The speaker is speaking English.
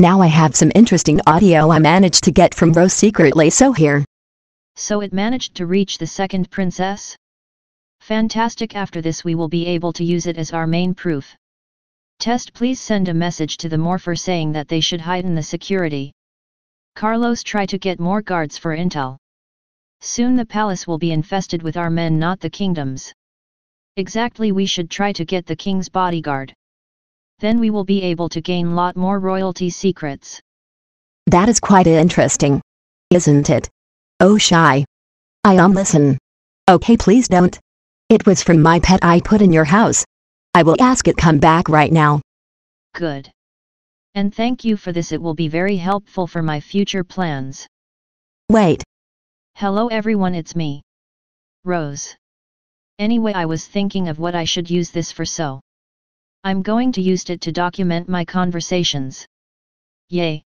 Now I have some interesting audio I managed to get from Rose secretly, so here. So it managed to reach the second princess? Fantastic. After this we will be able to use it as our main proof. Test, please send a message to the Morpher saying that they should heighten the security. Carlos, try to get more guards for intel. Soon the palace will be infested with our men, not the kingdoms. Exactly, we should try to get the king's bodyguard. Then we will be able to gain lot more royalty secrets. That is quite interesting, isn't it? Oh, Shy. Listen. Okay, please don't. It was from my pet I put in your house. I will ask it come back right now. Good. And thank you for this, it will be very helpful for my future plans. Wait. Hello everyone, it's me, Rose. Anyway, I was thinking of what I should use this for, so I'm going to use it to document my conversations. Yay.